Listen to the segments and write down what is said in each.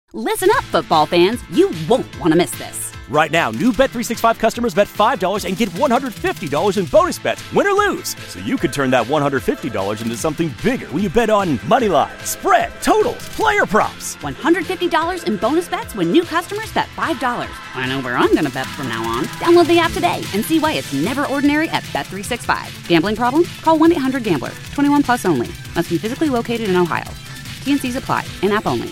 Listen up, football fans. You won't want to miss this. Right now, new Bet365 customers bet $5 and get $150 in bonus bets, win or lose. So you could turn that $150 into something bigger when you bet on money line, spread, totals, player props. $150 in bonus bets when new customers bet $5. I know where I'm going to bet from now on. Download the app today and see why it's never ordinary at Bet365. Gambling problem? Call 1-800-GAMBLER. 21 plus only. Must be physically located in Ohio. T&Cs apply. In-app only.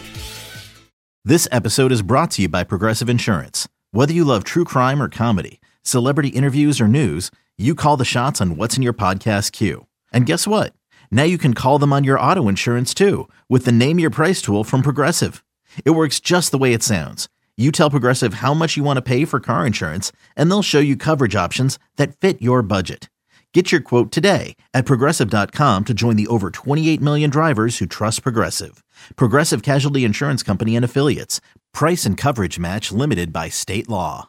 This episode is brought to you by Progressive Insurance. Whether you love true crime or comedy, celebrity interviews or news, you call the shots on what's in your podcast queue. And guess what? Now you can call them on your auto insurance too with the Name Your Price tool from Progressive. It works just the way it sounds. You tell Progressive how much you want to pay for car insurance, and they'll show you coverage options that fit your budget. Get your quote today at Progressive.com to join the over 28 million drivers who trust Progressive. Progressive Casualty Insurance Company and Affiliates. Price and coverage match limited by state law.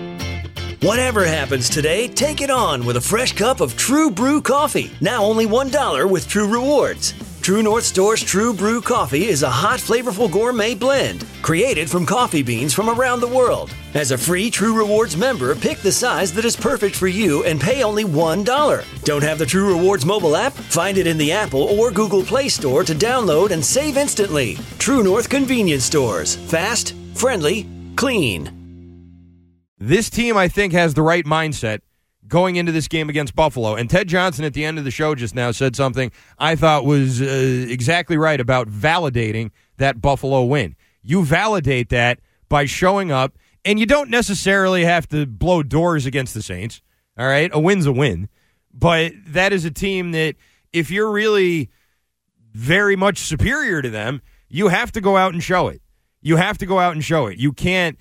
Whatever happens today, take it on with a fresh cup of True Brew coffee. Now only $1 with True Rewards. True North Store's True Brew coffee is a hot, flavorful gourmet blend created from coffee beans from around the world. As a free True Rewards member, pick the size that is perfect for you and pay only $1. Don't have the True Rewards mobile app? Find it in the Apple or Google Play Store to download and save instantly. True North Convenience Stores. Fast, friendly, clean. This team, I think, has the right mindset going into this game against Buffalo. And Ted Johnson at the end of the show just now said something I thought was exactly right about validating that Buffalo win. You validate that by showing up, and you don't necessarily have to blow doors against the Saints. All right? A win's a win. But that is a team that if you're really very much superior to them, you have to go out and show it. You have to go out and show it. You can't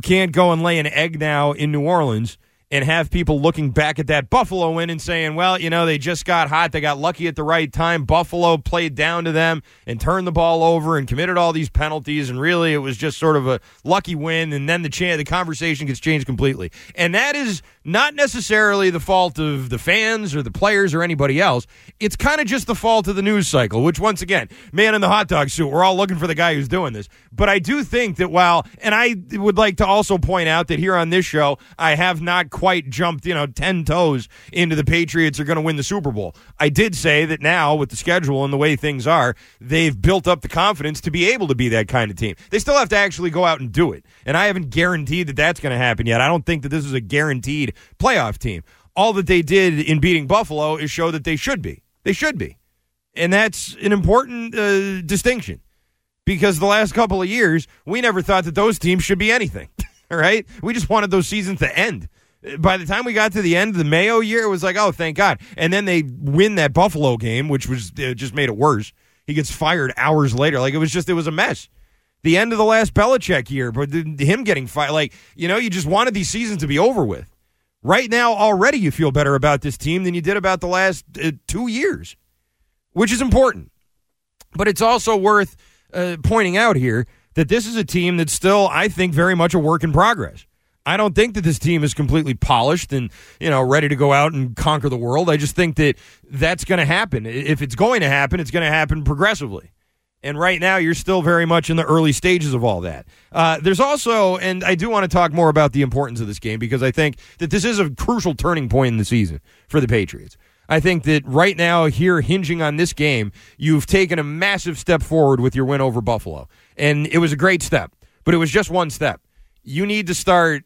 go and lay an egg now in New Orleans and have people looking back at that Buffalo win and saying, well, you know, they just got hot. They got lucky at the right time. Buffalo played down to them and turned the ball over and committed all these penalties, and really it was just sort of a lucky win, and then the conversation gets changed completely. And that is not necessarily the fault of the fans or the players or anybody else. It's kind of just the fault of the news cycle, which, once again, man in the hot dog suit, we're all looking for the guy who's doing this. But I do think that and I would like to also point out that here on this show, I have not quite jumped, 10 toes into the Patriots are going to win the Super Bowl. I did say that now with the schedule and the way things are, they've built up the confidence to be able to be that kind of team. They still have to actually go out and do it. And I haven't guaranteed that that's going to happen yet. I don't think that this is a guaranteed playoff team. All that they did in beating Buffalo is show that they should be. They should be. And that's an important distinction, because the last couple of years, we never thought that those teams should be anything. All right? We just wanted those seasons to end. By the time we got to the end of the Mayo year, it was like, oh, thank God. And then they win that Buffalo game, which was just made it worse. He gets fired hours later. Like, it was a mess. The end of the last Belichick year, but him getting fired, you just wanted these seasons to be over with. Right now, already you feel better about this team than you did about the last 2 years, which is important. But it's also worth pointing out here that this is a team that's still, I think, very much a work in progress. I don't think that this team is completely polished and, ready to go out and conquer the world. I just think that that's going to happen. If it's going to happen, it's going to happen progressively. And right now, you're still very much in the early stages of all that. There's also, and I do want to talk more about the importance of this game, because I think that this is a crucial turning point in the season for the Patriots. I think that right now, here, hinging on this game, you've taken a massive step forward with your win over Buffalo. And it was a great step, but it was just one step. You need to start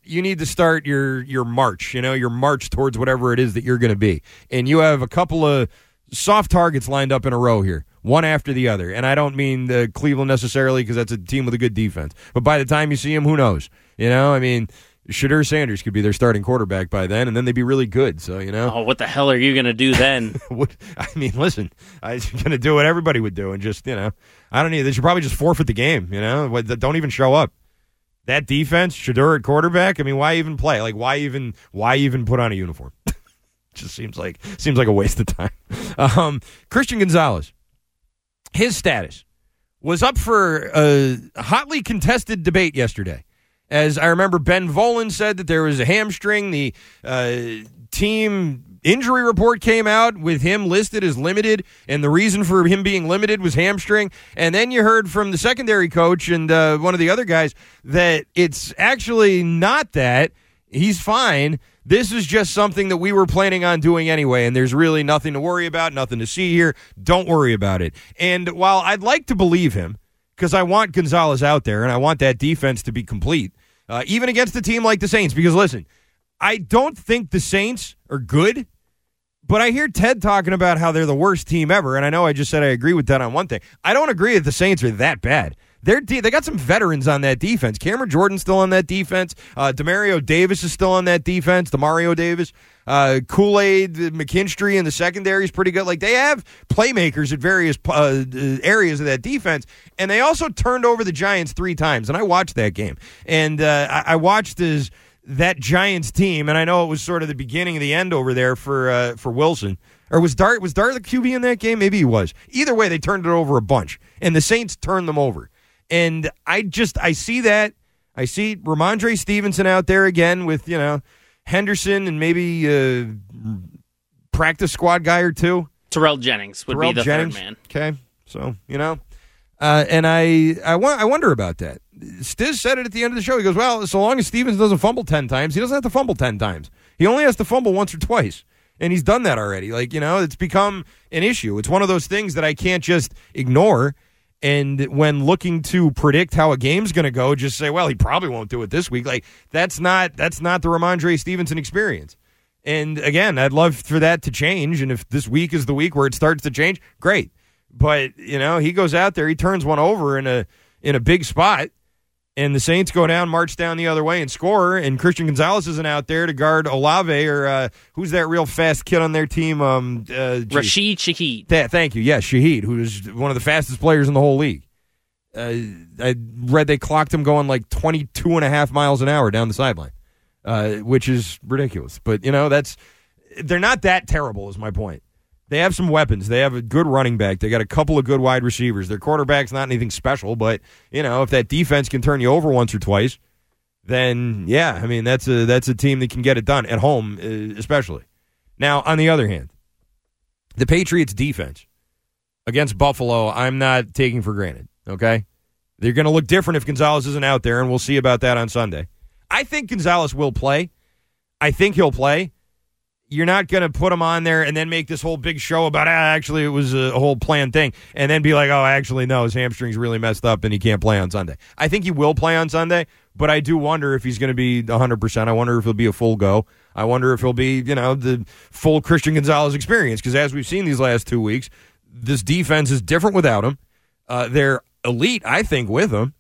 your march, your march towards whatever it is that you're going to be. And you have a couple of soft targets lined up in a row here, one after the other. And I don't mean Cleveland necessarily, because that's a team with a good defense. But by the time you see them, who knows? Shadur Sanders could be their starting quarterback by then, and then they'd be really good. So, Oh, what the hell are you going to do then? Listen, I'm going to do what everybody would do, and just, they should probably just forfeit the game, Don't even show up. That defense, Shadur at quarterback, why even play? Why even put on a uniform? Just seems like a waste of time. Christian Gonzalez, his status was up for a hotly contested debate yesterday. As I remember, Ben Volen said that there was a hamstring. The team injury report came out with him listed as limited, and the reason for him being limited was hamstring. And then you heard from the secondary coach and one of the other guys that it's actually not that. He's fine. This is just something that we were planning on doing anyway, and there's really nothing to worry about, nothing to see here. Don't worry about it. And while I'd like to believe him, because I want Gonzalez out there, and I want that defense to be complete, even against a team like the Saints, because listen, I don't think the Saints are good, but I hear Ted talking about how they're the worst team ever, and I know I just said I agree with that on one thing. I don't agree that the Saints are that bad. They got some veterans on that defense. Cameron Jordan's still on that defense. Demario Davis is still on that defense. Demario Davis. Kool-Aid, McKinstry in the secondary is pretty good. Like, they have playmakers at various areas of that defense, and they also turned over the Giants 3 times, and I watched that game. And I watched that Giants team, and I know it was sort of the beginning of the end over there for Wilson. Or was Dart the QB in that game? Maybe he was. Either way, they turned it over a bunch, and the Saints turned them over. And I see that. I see Ramondre Stevenson out there again with, Henderson and maybe practice squad guy or two. Terrell Jennings would be the third man. Okay, so, and I wonder about that. Stiz said it at the end of the show. He goes, well, so long as Stevenson doesn't fumble 10 times, he doesn't have to fumble 10 times. He only has to fumble once or twice. And he's done that already. It's become an issue. It's one of those things that I can't just ignore. And when looking to predict how a game's going to go, just say, well, he probably won't do it this week. Like, that's not the Ramondre Stevenson experience. And again, I'd love for that to change. And if this week is the week where it starts to change, great. But, he goes out there, he turns one over in a big spot, and the Saints go down, march down the other way, and score. And Christian Gonzalez isn't out there to guard Olave or who's that real fast kid on their team? Rashid Shaheed. Thank you. Yes, Shaheed, who's one of the fastest players in the whole league. I read they clocked him going like 22.5 miles an hour down the sideline, which is ridiculous. But, they're not that terrible is my point. They have some weapons. They have a good running back. They got a couple of good wide receivers. Their quarterback's not anything special, but, if that defense can turn you over once or twice, then, yeah, I mean, that's a team that can get it done at home, especially. Now, on the other hand, the Patriots' defense against Buffalo, I'm not taking for granted, okay? They're going to look different if Gonzalez isn't out there, and we'll see about that on Sunday. I think Gonzalez will play. I think he'll play. You're not going to put him on there and then make this whole big show about, actually, it was a whole planned thing, and then be like, oh, actually, no, his hamstring's really messed up and he can't play on Sunday. I think he will play on Sunday, but I do wonder if he's going to be 100%. I wonder if he'll be a full go. I wonder if he'll be, the full Christian Gonzalez experience, because as we've seen these last 2 weeks, this defense is different without him. They're elite, I think, with him.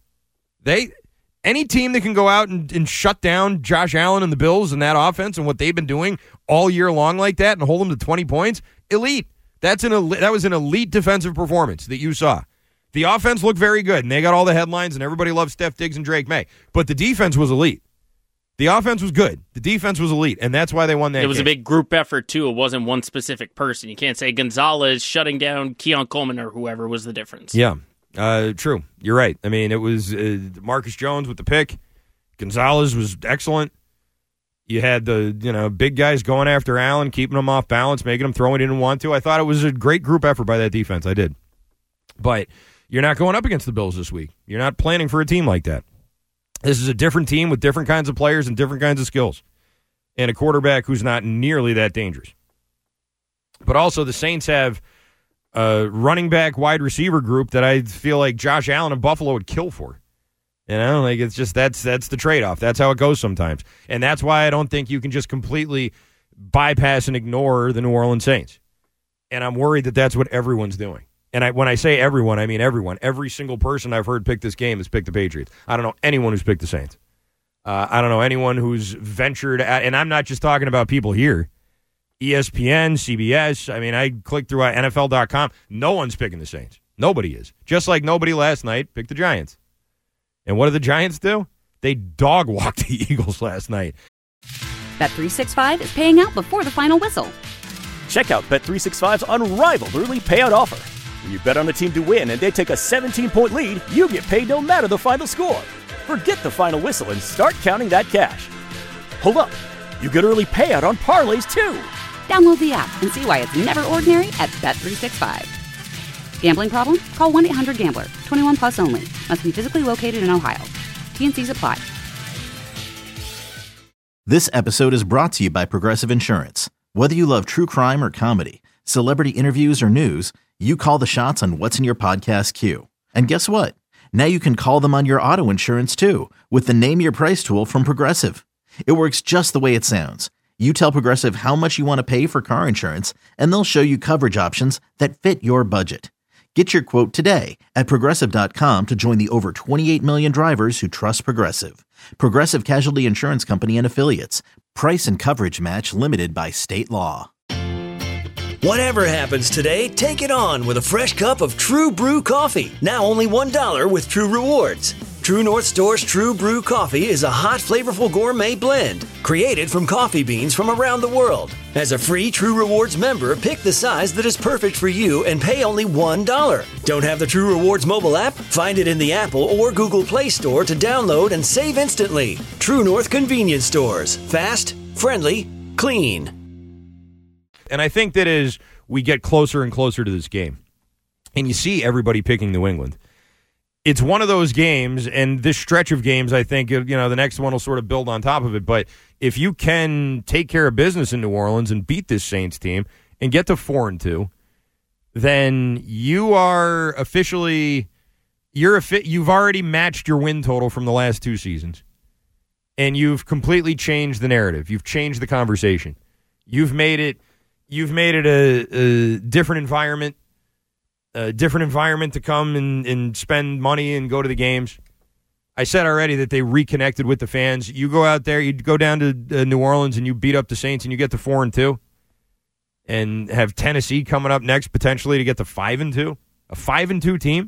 Any team that can go out and shut down Josh Allen and the Bills and that offense and what they've been doing all year long like that and hold them to 20 points, elite. That was an elite defensive performance that you saw. The offense looked very good, and they got all the headlines, and everybody loved Steph Diggs and Drake May. But the defense was elite. The offense was good. The defense was elite, and that's why they won that game. It was a big group effort, too. It wasn't one specific person. You can't say Gonzalez shutting down Keon Coleman or whoever was the difference. Yeah. True. You're right. I mean, it was Marcus Jones with the pick. Gonzalez was excellent. You had the big guys going after Allen, keeping him off balance, making him throw when he didn't want to. I thought it was a great group effort by that defense. I did. But you're not going up against the Bills this week. You're not planning for a team like that. This is a different team with different kinds of players and different kinds of skills, and a quarterback who's not nearly that dangerous. But also the Saints have running back wide receiver group that I feel like Josh Allen of Buffalo would kill for. It's just that's the trade-off. That's how it goes sometimes. And that's why I don't think you can just completely bypass and ignore the New Orleans Saints. And I'm worried that that's what everyone's doing. And when I say everyone, I mean everyone. Every single person I've heard pick this game has picked the Patriots. I don't know anyone who's picked the Saints. I don't know anyone who's ventured at, and I'm not just talking about people here. ESPN, CBS, I mean, I clicked through NFL.com. No one's picking the Saints. Nobody is. Just like nobody last night picked the Giants. And what did the Giants do? They dog-walked the Eagles last night. Bet365 is paying out before the final whistle. Check out Bet365's unrivaled early payout offer. When you bet on a team to win and they take a 17-point lead, you get paid no matter the final score. Forget the final whistle and start counting that cash. Hold up. You get early payout on parlays, too. Download the app and see why it's never ordinary at Bet365. Gambling problem? Call 1-800-GAMBLER. 21 plus only. Must be physically located in Ohio. T&Cs apply. This episode is brought to you by Progressive Insurance. Whether you love true crime or comedy, celebrity interviews or news, you call the shots on what's in your podcast queue. And guess what? Now you can call them on your auto insurance too with the Name Your Price tool from Progressive. It works just the way it sounds. You tell Progressive how much you want to pay for car insurance, and they'll show you coverage options that fit your budget. Get your quote today at Progressive.com to join the over 28 million drivers who trust Progressive. Progressive Casualty Insurance Company and Affiliates. Price and coverage match limited by state law. Whatever happens today, take it on with a fresh cup of True Brew coffee. Now only $1 with True Rewards. True North Store's True Brew coffee is a hot, flavorful gourmet blend created from coffee beans from around the world. As a free True Rewards member, pick the size that is perfect for you and pay only $1. Don't have the True Rewards mobile app? Find it in the Apple or Google Play Store to download and save instantly. True North Convenience Stores. Fast, friendly, clean. And I think that as we get closer and closer to this game, and you see everybody picking New England, it's one of those games, and this stretch of games, I think, the next one will sort of build on top of it. But if you can take care of business in New Orleans and beat this Saints team and get to 4-2, then you are officially you've already matched your win total from the last two seasons, and you've completely changed the narrative. You've changed the conversation. You've made it a different environment. A different environment to come and spend money and go to the games. I said already that they reconnected with the fans. You go out there, you go down to New Orleans and you beat up the Saints and you get to 4-2 and have Tennessee coming up next potentially to get to 5-2. A 5-2 team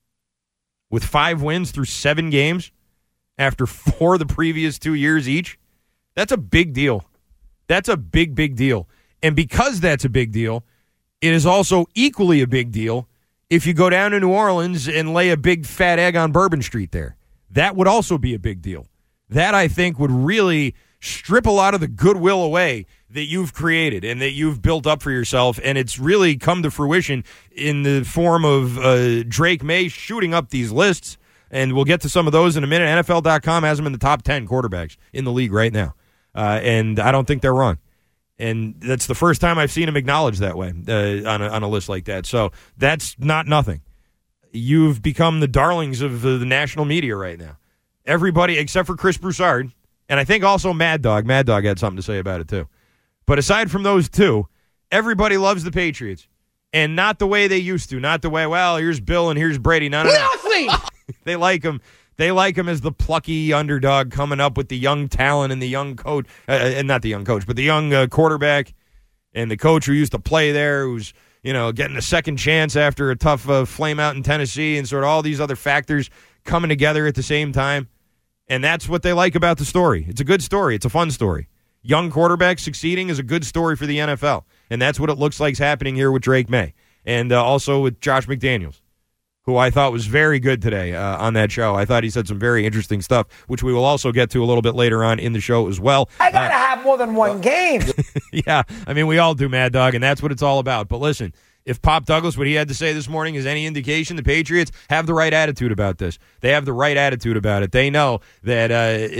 with 5 wins through 7 games after 4 the previous 2 years each. That's a big deal. That's a big, big deal. And because that's a big deal, it is also equally a big deal if you go down to New Orleans and lay a big fat egg on Bourbon Street there. That would also be a big deal. That, I think, would really strip a lot of the goodwill away that you've created and that you've built up for yourself, and it's really come to fruition in the form of Drake May shooting up these lists, and we'll get to some of those in a minute. NFL.com has him in the top 10 quarterbacks in the league right now, and I don't think they're wrong. And that's the first time I've seen him acknowledged that way on a list like that. So that's not nothing. You've become the darlings of the national media right now. Everybody except for Chris Broussard, and I think also Mad Dog. Mad Dog had something to say about it too. But aside from those two, everybody loves the Patriots. And not the way they used to. Not the way, well, here's Bill and here's Brady. No. Nothing! They like him. They like him as the plucky underdog coming up with the young talent and the young coach, and not the young coach, but the young quarterback and the coach who used to play there, who's getting a second chance after a tough flame out in Tennessee, and sort of all these other factors coming together at the same time. And that's what they like about the story. It's a good story. It's a fun story. Young quarterback succeeding is a good story for the NFL, and that's what it looks like is happening here with Drake May and also with Josh McDaniels, who I thought was very good today on that show. I thought he said some very interesting stuff, which we will also get to a little bit later on in the show as well. I got to have more than one game. Yeah, I mean, we all do, Mad Dog, and that's what it's all about. But listen, if Pop Douglas, what he had to say this morning is any indication, the Patriots have the right attitude about this. They have the right attitude about it. They know that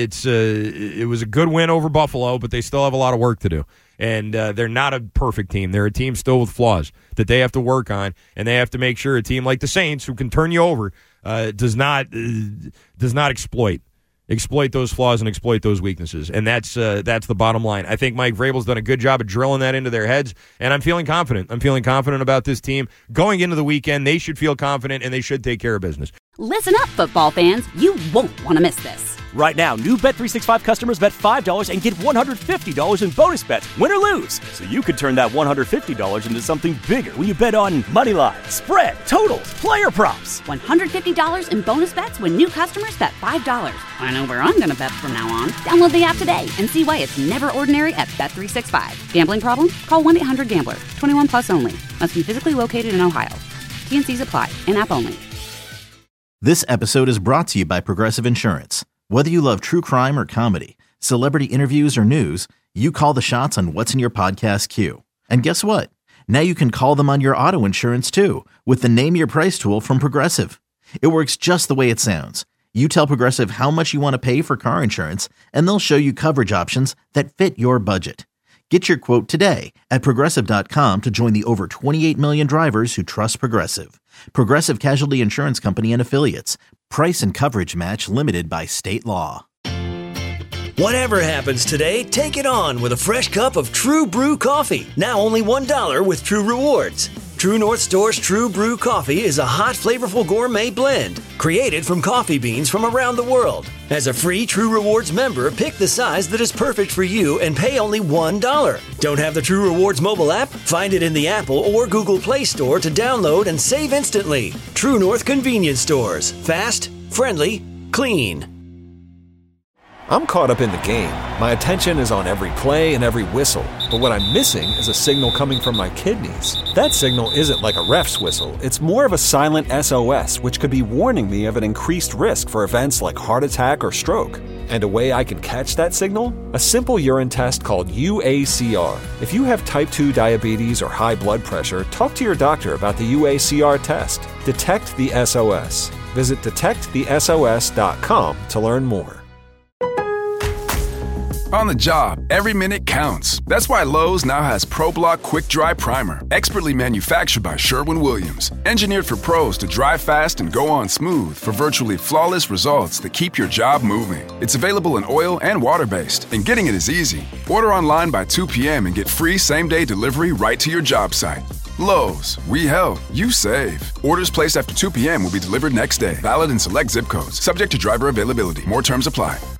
it was a good win over Buffalo, but they still have a lot of work to do. And they're not a perfect team. They're a team still with flaws that they have to work on, and they have to make sure a team like the Saints, who can turn you over, does not exploit those flaws and exploit those weaknesses. And that's the bottom line. I think Mike Vrabel's done a good job of drilling that into their heads, and I'm feeling confident. I'm feeling confident about this team. Going into the weekend, they should feel confident, and they should take care of business. Listen up, football fans. You won't want to miss this. Right now, new Bet365 customers bet $5 and get $150 in bonus bets, win or lose. So you could turn that $150 into something bigger when you bet on money line, spread, totals, player props. $150 in bonus bets when new customers bet $5. I know where I'm going to bet from now on. Download the app today and see why it's never ordinary at Bet365. Gambling problem? Call 1-800-GAMBLER. 21 plus only. Must be physically located in Ohio. T&Cs apply. In-app only. This episode is brought to you by Progressive Insurance. Whether you love true crime or comedy, celebrity interviews or news, you call the shots on what's in your podcast queue. And guess what? Now you can call them on your auto insurance too with the Name Your Price tool from Progressive. It works just the way it sounds. You tell Progressive how much you want to pay for car insurance, and they'll show you coverage options that fit your budget. Get your quote today at Progressive.com to join the over 28 million drivers who trust Progressive. Progressive Casualty Insurance Company and Affiliates. Price and coverage match limited by state law. Whatever happens today, take it on with a fresh cup of True Brew coffee. Now only $1 with True Rewards. True North Store's True Brew coffee is a hot, flavorful gourmet blend created from coffee beans from around the world. As a free True Rewards member, pick the size that is perfect for you and pay only $1. Don't have the True Rewards mobile app? Find it in the Apple or Google Play Store to download and save instantly. True North Convenience Stores. Fast, friendly, clean. I'm caught up in the game. My attention is on every play and every whistle. But what I'm missing is a signal coming from my kidneys. That signal isn't like a ref's whistle. It's more of a silent SOS, which could be warning me of an increased risk for events like heart attack or stroke. And a way I can catch that signal? A simple urine test called UACR. If you have type 2 diabetes or high blood pressure, talk to your doctor about the UACR test. Detect the SOS. Visit detectthesos.com to learn more. On the job, every minute counts. That's why Lowe's now has ProBlock Quick Dry Primer, expertly manufactured by Sherwin-Williams. Engineered for pros to dry fast and go on smooth for virtually flawless results that keep your job moving. It's available in oil and water-based, and getting it is easy. Order online by 2 p.m. and get free same-day delivery right to your job site. Lowe's, we help, you save. Orders placed after 2 p.m. will be delivered next day. Valid in select zip codes. Subject to driver availability. More terms apply.